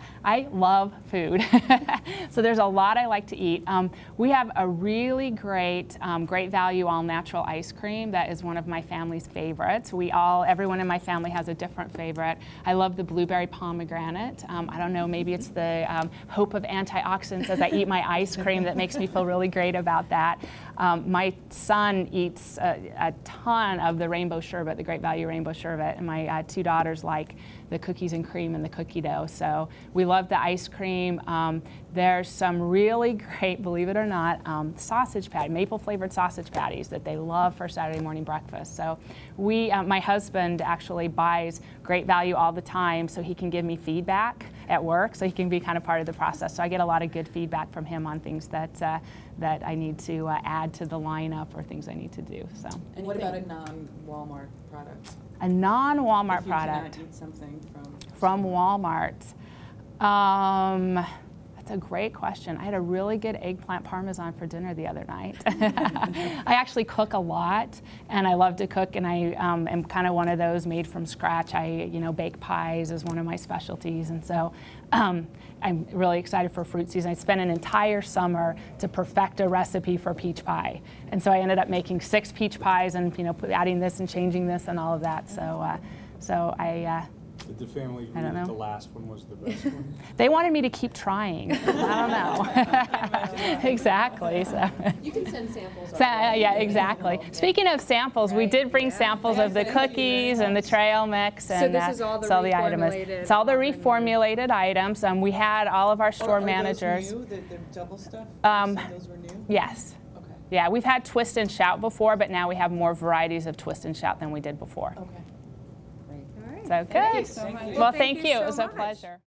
[SPEAKER 2] I love food. So there's a lot I like to eat. Um, we have a really great, um, great value all natural ice cream that is one of my family's favorites. We all, everyone in my family has a different favorite. I love the blueberry pomegranate. Um, I don't know, maybe it's the um, hope of antioxidants as I eat my ice cream that makes me feel really great about that. Um, my son eats a, a ton of the rainbow sherbet, the Great Value rainbow sherbet, and my uh, two daughters like the cookies and cream and the cookie dough. So we love the ice cream. Um, there's some really great, believe it or not, um, sausage patty, maple flavored sausage patties that they love for Saturday morning breakfast. So we, uh, my husband actually buys Great Value all the time so he can give me feedback at work, so he can be kind of part of the process. So I get a lot of good feedback from him on things that uh, that I need to uh, add to the lineup or things I need to do. So
[SPEAKER 8] And what about a non-Walmart product?
[SPEAKER 2] a non-Walmart
[SPEAKER 8] If you
[SPEAKER 2] product
[SPEAKER 8] cannot eat something from.
[SPEAKER 2] from Walmart. Um, that's a great question. I had a really good eggplant parmesan for dinner the other night. I actually cook a lot, and I love to cook, and I um, am kind of one of those made from scratch. I, you know, bake pies is one of my specialties, and so um, I'm really excited for fruit season. I spent an entire summer to perfect a recipe for peach pie, and so I ended up making six peach pies, and you know, put, adding this and changing this and all of that. So, uh, so I. Uh,
[SPEAKER 9] Did the family
[SPEAKER 2] I
[SPEAKER 9] agree
[SPEAKER 2] don't
[SPEAKER 9] that
[SPEAKER 2] know.
[SPEAKER 9] the last one was the best one?
[SPEAKER 2] They wanted me to keep trying. I don't know. Exactly. So.
[SPEAKER 6] You can send samples.
[SPEAKER 2] So, uh, yeah, exactly. Speaking of samples, we did bring samples of the cookies and the trail mix, and
[SPEAKER 1] this
[SPEAKER 2] uh,
[SPEAKER 1] is all the
[SPEAKER 2] so items.
[SPEAKER 1] reformulated
[SPEAKER 2] It's all the
[SPEAKER 1] almond-
[SPEAKER 2] reformulated items. Um, we had all of our store
[SPEAKER 8] Are-
[SPEAKER 2] managers.
[SPEAKER 8] Are those new, the, the double stuff?
[SPEAKER 2] Um,
[SPEAKER 8] You said those were new?
[SPEAKER 2] Yes.
[SPEAKER 8] Okay,
[SPEAKER 2] Yeah, we've had Twist and Shout before, but now we have more varieties of Twist and Shout than we did before.
[SPEAKER 8] okay.
[SPEAKER 1] All right.
[SPEAKER 2] So good.
[SPEAKER 1] Thank you so much.
[SPEAKER 2] Well, thank you.
[SPEAKER 1] so
[SPEAKER 2] It was a
[SPEAKER 1] much.
[SPEAKER 2] pleasure.